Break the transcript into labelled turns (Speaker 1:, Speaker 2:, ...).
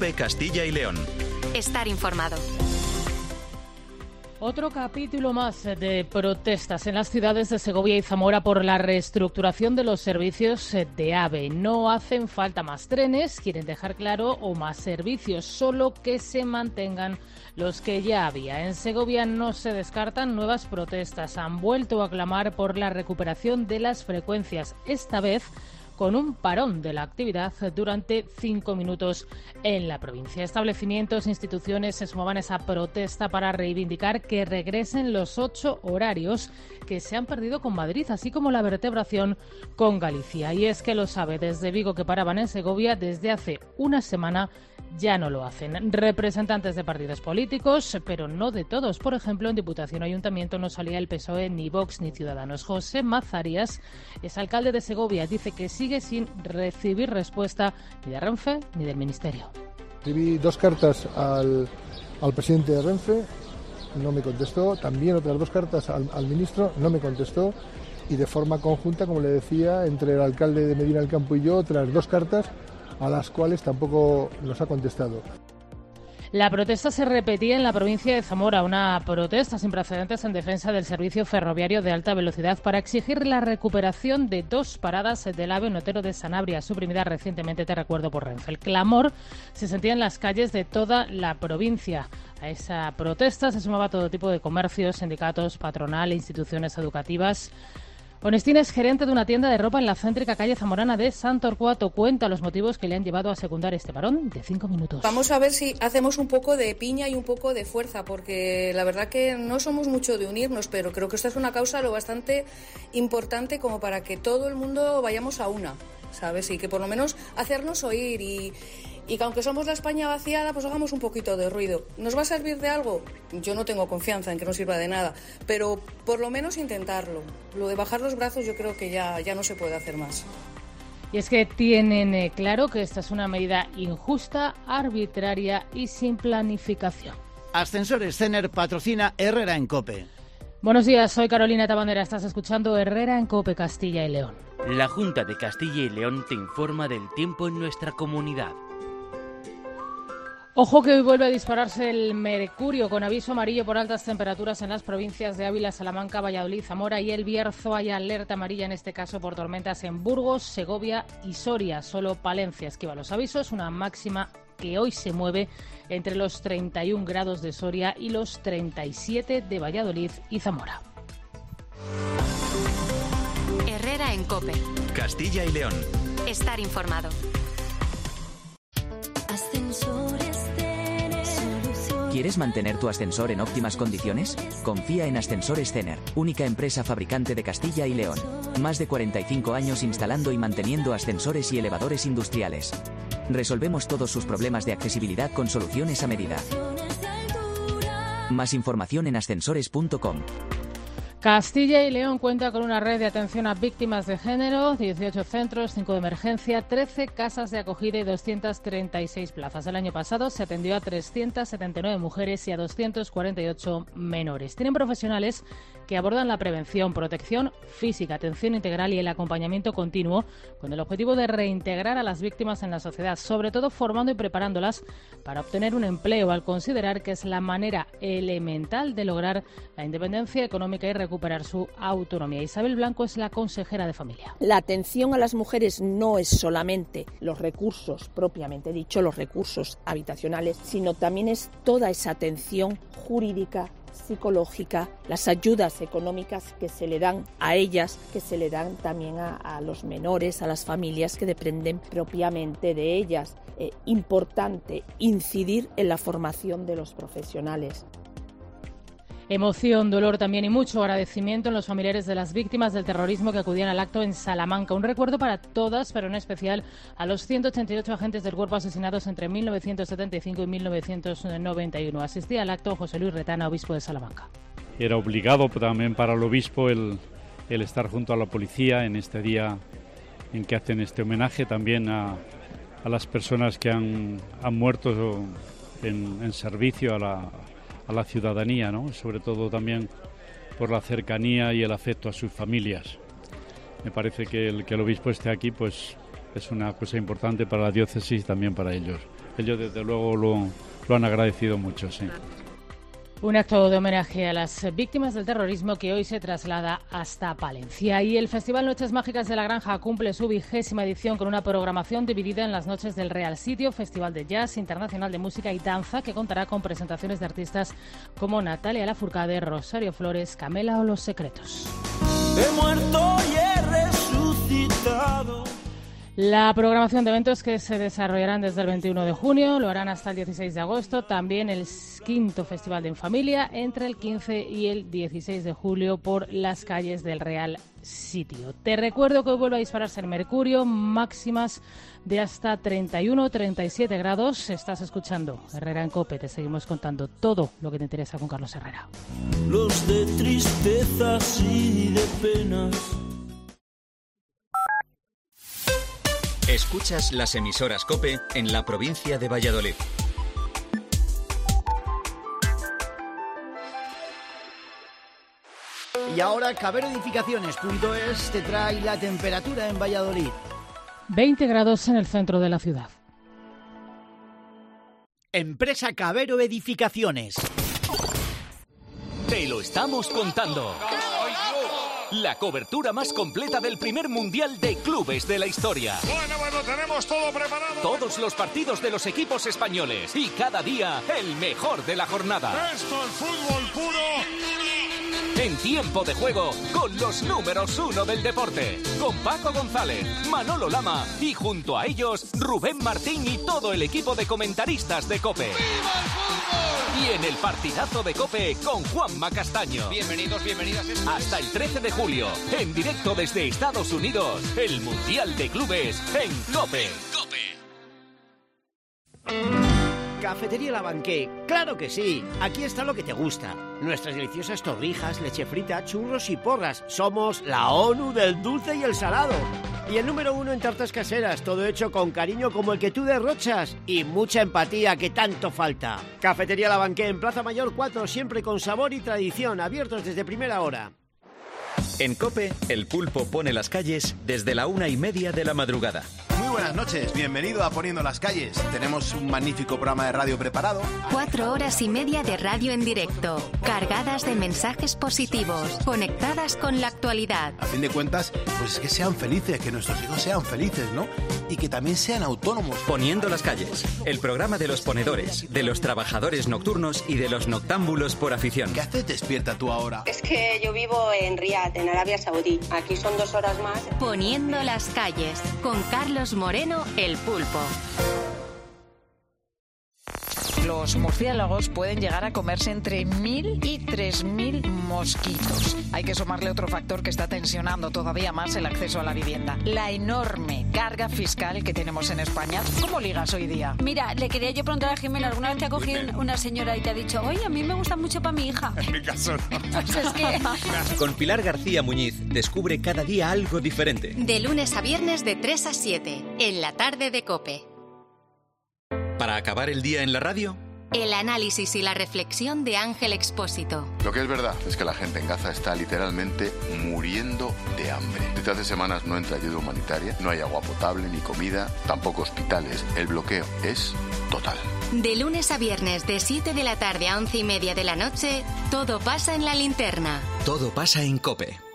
Speaker 1: COPE Castilla y León.
Speaker 2: Estar informado.
Speaker 3: Otro capítulo más de protestas en las ciudades de Segovia y Zamora por la reestructuración de los servicios de AVE. No hacen falta más trenes, quieren dejar claro, o más servicios, solo que se mantengan los que ya había. En Segovia no se descartan nuevas protestas. Han vuelto a clamar por la recuperación de las frecuencias, esta vez con un parón de la actividad durante 5 minutos en la provincia. Establecimientos e instituciones se sumaban a esa protesta para reivindicar que regresen los 8 horarios que se han perdido con Madrid, así como la vertebración con Galicia. Y es que lo sabe, desde Vigo, que paraban en Segovia, desde hace una semana ya no lo hacen. Representantes de partidos políticos, pero no de todos. Por ejemplo, en Diputación o Ayuntamiento no salía el PSOE, ni Vox, ni Ciudadanos. José Mazarias es alcalde de Segovia. Dice que sigue sin recibir respuesta ni de Renfe ni del Ministerio.
Speaker 4: Escribí 2 cartas al presidente de Renfe, no me contestó. También otras 2 cartas al ministro, no me contestó. Y de forma conjunta, como le decía, entre el alcalde de Medina del Campo y yo, otras 2 cartas a las cuales tampoco nos ha contestado.
Speaker 3: La protesta se repetía en la provincia de Zamora, una protesta sin precedentes en defensa del servicio ferroviario de alta velocidad para exigir la recuperación de 2 paradas del AVE en Otero de Sanabria, suprimida recientemente, te recuerdo, por Renfe. El clamor se sentía en las calles de toda la provincia. A esa protesta se sumaba todo tipo de comercios, sindicatos, patronal e instituciones educativas. Onestina es gerente de una tienda de ropa en la céntrica calle zamorana de Sant Torquato. Cuenta los motivos que le han llevado a secundar este parón de 5 minutos.
Speaker 5: Vamos a ver si hacemos un poco de piña y un poco de fuerza, porque la verdad que no somos mucho de unirnos, pero creo que esta es una causa lo bastante importante como para que todo el mundo vayamos a una, ¿sabes? Y que por lo menos hacernos oír y que aunque somos la España vaciada, pues hagamos un poquito de ruido. ¿Nos va a servir de algo? Yo no tengo confianza en que nos sirva de nada, pero por lo menos intentarlo. Lo de bajar los brazos yo creo que ya no se puede hacer más.
Speaker 3: Y es que tienen claro que esta es una medida injusta, arbitraria y sin planificación.
Speaker 6: Ascensores Cener patrocina Herrera en COPE.
Speaker 3: Buenos días, soy Carolina Tabandera. Estás escuchando Herrera en COPE Castilla y León.
Speaker 7: La Junta de Castilla y León te informa del tiempo en nuestra comunidad.
Speaker 3: Ojo que hoy vuelve a dispararse el mercurio, con aviso amarillo por altas temperaturas en las provincias de Ávila, Salamanca, Valladolid, Zamora y El Bierzo. Hay alerta amarilla en este caso por tormentas en Burgos, Segovia y Soria. Solo Palencia esquiva los avisos, una máxima que hoy se mueve entre los 31 grados de Soria y los 37 de Valladolid y Zamora.
Speaker 2: Herrera en COPE.
Speaker 1: Castilla y León.
Speaker 2: Estar informado.
Speaker 8: ¿Quieres mantener tu ascensor en óptimas condiciones? Confía en Ascensores Cener, única empresa fabricante de Castilla y León. Más de 45 años instalando y manteniendo ascensores y elevadores industriales. Resolvemos todos sus problemas de accesibilidad con soluciones a medida. Más información en ascensores.com.
Speaker 3: Castilla y León cuenta con una red de atención a víctimas de género, 18 centros, 5 de emergencia, 13 casas de acogida y 236 plazas. El año pasado se atendió a 379 mujeres y a 248 menores. Tienen profesionales que abordan la prevención, protección física, atención integral y el acompañamiento continuo, con el objetivo de reintegrar a las víctimas en la sociedad, sobre todo formando y preparándolas para obtener un empleo, al considerar que es la manera elemental de lograr la independencia económica y recuperar su autonomía. Isabel Blanco es la consejera de Familia.
Speaker 9: La atención a las mujeres no es solamente los recursos, propiamente dicho, los recursos habitacionales, sino también es toda esa atención jurídica, psicológica, las ayudas económicas que se le dan a ellas, que se le dan también a los menores, a las familias que dependen propiamente de ellas. Importante incidir en la formación de los profesionales.
Speaker 3: Emoción, dolor también y mucho agradecimiento en los familiares de las víctimas del terrorismo que acudían al acto en Salamanca. Un recuerdo para todas, pero en especial a los 188 agentes del cuerpo asesinados entre 1975 y 1991. Asistía al acto José Luis Retana, obispo de Salamanca.
Speaker 10: Era obligado también para el obispo el estar junto a la policía en este día en que hacen este homenaje también a las personas que han muerto en servicio a la ciudadanía, ¿no? Sobre todo también por la cercanía y el afecto a sus familias. Me parece que el obispo esté aquí, pues es una cosa importante para la diócesis y también para ellos. Ellos desde luego lo han agradecido mucho, sí.
Speaker 3: Un acto de homenaje a las víctimas del terrorismo que hoy se traslada hasta Palencia. Y el Festival Noches Mágicas de la Granja cumple su 20ª edición con una programación dividida en las noches del Real Sitio, Festival de Jazz Internacional de Música y Danza, que contará con presentaciones de artistas como Natalia Lafourcade, Rosario Flores, Camela o Los Secretos.
Speaker 11: He muerto y he resucitado.
Speaker 3: La programación de eventos que se desarrollarán desde el 21 de junio, lo harán hasta el 16 de agosto, también el 5º Festival de En Familia entre el 15 y el 16 de julio por las calles del Real Sitio. Te recuerdo que hoy vuelve a dispararse el mercurio, máximas de hasta 31-37 grados. Estás escuchando Herrera en COPE, te seguimos contando todo lo que te interesa con Carlos Herrera.
Speaker 11: Los de tristezas y de penas.
Speaker 1: Escuchas las emisoras COPE en la provincia de Valladolid.
Speaker 6: Y ahora caberoedificaciones.es te trae la temperatura en Valladolid.
Speaker 3: 20 grados en el centro de la ciudad.
Speaker 6: Empresa Cabero Edificaciones.
Speaker 12: Te lo estamos contando. La cobertura más completa del primer mundial de clubes de la historia.
Speaker 13: Bueno, tenemos todo preparado.
Speaker 12: Todos los partidos de los equipos españoles y cada día el mejor de la jornada.
Speaker 13: Esto es fútbol puro.
Speaker 12: En tiempo de juego con los números 1 del deporte. Con Paco González, Manolo Lama y junto a ellos Rubén Martín y todo el equipo de comentaristas de COPE.
Speaker 13: ¡Viva el fútbol!
Speaker 12: Y en el partidazo de COPE con Juanma Castaño.
Speaker 14: Bienvenidos, bienvenidas.
Speaker 12: Hasta el 13 de julio, en directo desde Estados Unidos, el Mundial de Clubes en COPE.
Speaker 6: Cafetería La Banqué, claro que sí, aquí está lo que te gusta. Nuestras deliciosas torrijas, leche frita, churros y porras. Somos la ONU del dulce y el salado. Y el número 1 en tartas caseras, todo hecho con cariño como el que tú derrochas. Y mucha empatía que tanto falta. Cafetería La Banqué en Plaza Mayor 4, siempre con sabor y tradición, abiertos desde primera hora.
Speaker 1: En COPE, el pulpo pone las calles desde la 1:30 de la madrugada.
Speaker 15: Muy buenas noches, bienvenido a Poniendo las Calles. Tenemos un magnífico programa de radio preparado.
Speaker 2: 4 horas y media de radio en directo, cargadas de mensajes positivos, conectadas con la actualidad.
Speaker 15: A fin de cuentas, pues es que sean felices, que nuestros hijos sean felices, ¿no? Y que también sean autónomos.
Speaker 1: Poniendo las Calles, el programa de los ponedores, de los trabajadores nocturnos y de los noctámbulos por afición.
Speaker 15: ¿Qué haces despierta tú ahora?
Speaker 16: Es que yo vivo en Riad, en Arabia Saudí. Aquí son 2 horas más.
Speaker 2: Poniendo las Calles, con Carlos Moreno, el pulpo.
Speaker 17: Los murciélagos pueden llegar a comerse entre 1.000 y 3.000 mosquitos. Hay que sumarle otro factor que está tensionando todavía más el acceso a la vivienda: la enorme carga fiscal que tenemos en España. ¿Cómo ligas hoy día?
Speaker 18: Mira, le quería yo preguntar a Jimena, ¿alguna vez te ha cogido una señora y te ha dicho, oye, a mí me gusta mucho para mi hija?
Speaker 15: En mi caso no.
Speaker 18: Pues es que...
Speaker 1: Con Pilar García Muñiz descubre cada día algo diferente.
Speaker 2: De lunes a viernes de 3 a 7, en la tarde de COPE.
Speaker 1: Para acabar el día en la radio,
Speaker 2: el análisis y la reflexión de Ángel Expósito.
Speaker 19: Lo que es verdad es que la gente en Gaza está literalmente muriendo de hambre. Desde hace semanas no entra ayuda humanitaria, no hay agua potable ni comida, tampoco hospitales. El bloqueo es total.
Speaker 2: De lunes a viernes de 7 de la tarde a 11:30 de la noche, todo pasa en La Linterna.
Speaker 1: todo pasa en COPE.